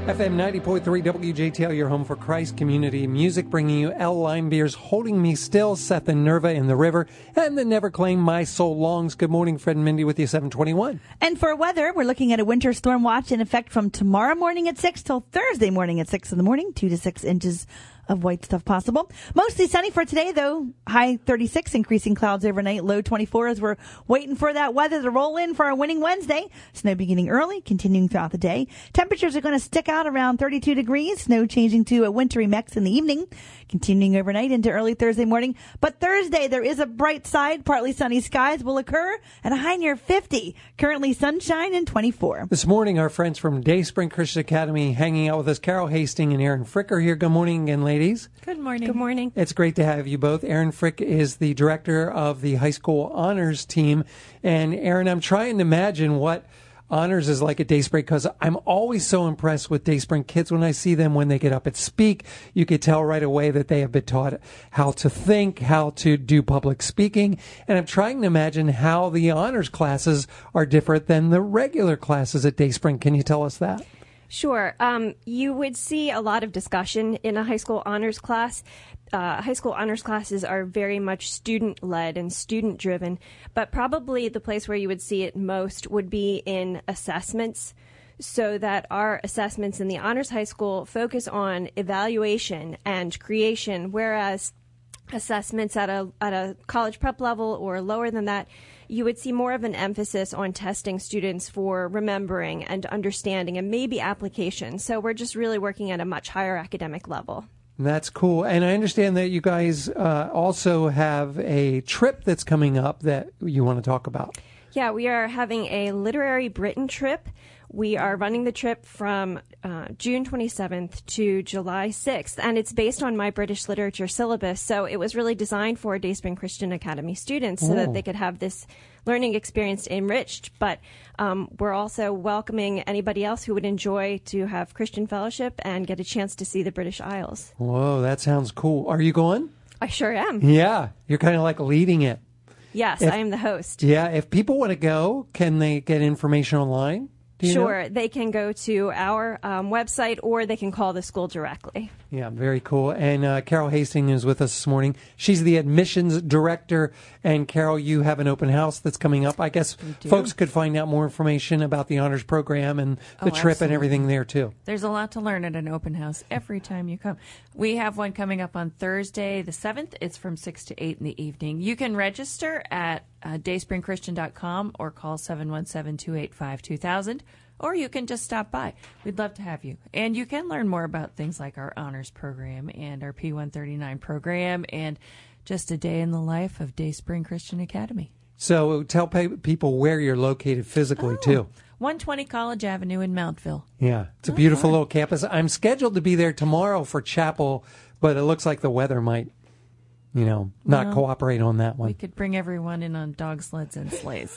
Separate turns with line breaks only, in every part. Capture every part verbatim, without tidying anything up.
F M ninety point three W J T L, your home for Christ Community Music, bringing you L. Limebeer's Holding Me Still, Seth and Nerva in the River, and the Never Claim My Soul Longs. Good morning, Fred and Mindy with you, seven twenty-one.
And for weather, we're looking at a winter storm watch in effect from tomorrow morning at six till Thursday morning at six in the morning, two to six inches of white stuff possible. Mostly sunny for today, though. High thirty-six, increasing clouds overnight, low twenty-four as we're waiting for that weather to roll in for our winning Wednesday. Snow beginning early, continuing throughout the day. Temperatures are going to stick out around thirty-two degrees. Snow changing to a wintry mix in the evening, continuing overnight into early Thursday morning. But Thursday, there is a bright side. Partly sunny skies will occur at a high near fifty. Currently sunshine and twenty-four.
This morning, our friends from Dayspring Christian Academy hanging out with us. Carol Hastings and Aaron Frick are here. Good morning again, ladies.
Good morning.
Good morning.
It's great to have you both. Aaron Frick is the director of the high school honors team. And Aaron, I'm trying to imagine what honors is like at Dayspring, because I'm always so impressed with Dayspring kids when I see them when they get up and speak. You could tell right away that they have been taught how to think, how to do public speaking. And I'm trying to imagine how the honors classes are different than the regular classes at Dayspring. Can you tell us that?
Sure. Um, you would see a lot of discussion in a high school honors class. Uh, high school honors classes are very much student-led and student-driven, but probably the place where you would see it most would be in assessments, so that our assessments in the honors high school focus on evaluation and creation, whereas assessments at a at a college prep level or lower than that, you would see more of an emphasis on testing students for remembering and understanding and maybe application. So we're just really working at a much higher academic level.
That's cool. And I understand that you guys uh, also have a trip that's coming up that you want to talk about.
Yeah, we are having a Literary Britain trip. We are running the trip from uh, June twenty-seventh to July sixth, and it's based on my British literature syllabus. So it was really designed for Dayspring Christian Academy students so
Ooh.
that they could have this learning experience enriched. But um, we're also welcoming anybody else who would enjoy to have Christian fellowship and get a chance to see the British Isles.
Whoa, that sounds cool. Are you going?
I sure am.
Yeah, you're kind of like leading it.
Yes,
If-
I am the host.
Yeah, if people want to go, can they get information online? Do you
Sure.
know?
They can go to our um, website or they can call the school directly.
Yeah, very cool. And uh, Carol Hastings is with us this morning. She's the admissions director. And Carol, you have an open house that's coming up. I guess folks could find out more information about the honors program and the
Oh,
trip
absolutely.
and everything there, too.
There's a lot to learn at an open house every time you come. We have one coming up on Thursday, the seventh. It's from six to eight in the evening. You can register at uh, dayspring christian dot com or call seven one seven, two eight five, two thousand. Or you can just stop by. We'd love to have you. And you can learn more about things like our honors program and our P one thirty-nine program and just a day in the life of Dayspring Christian Academy.
So tell pa- people where you're located physically,
Oh,
too.
one twenty College Avenue in Mountville.
Yeah, it's a beautiful little campus. I'm scheduled to be there tomorrow for chapel, but it looks like the weather might, you know, not
Well,
cooperate on that one.
We could bring everyone in on dog sleds and sleighs.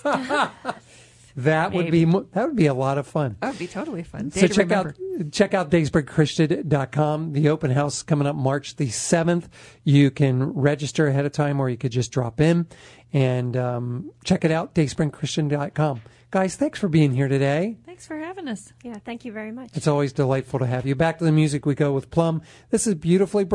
That would be mo- that would be a lot of fun.
That would be totally fun. Day
So
to
check
remember.
out check out dayspring christian dot com. The open house is coming up March the seventh. You can register ahead of time, or you could just drop in and um, check it out. dayspring christian dot com. Guys, thanks for being here today.
Thanks for having us.
Yeah, thank you very much.
It's always delightful to have you. Back to the music we go with Plum. This is beautifully.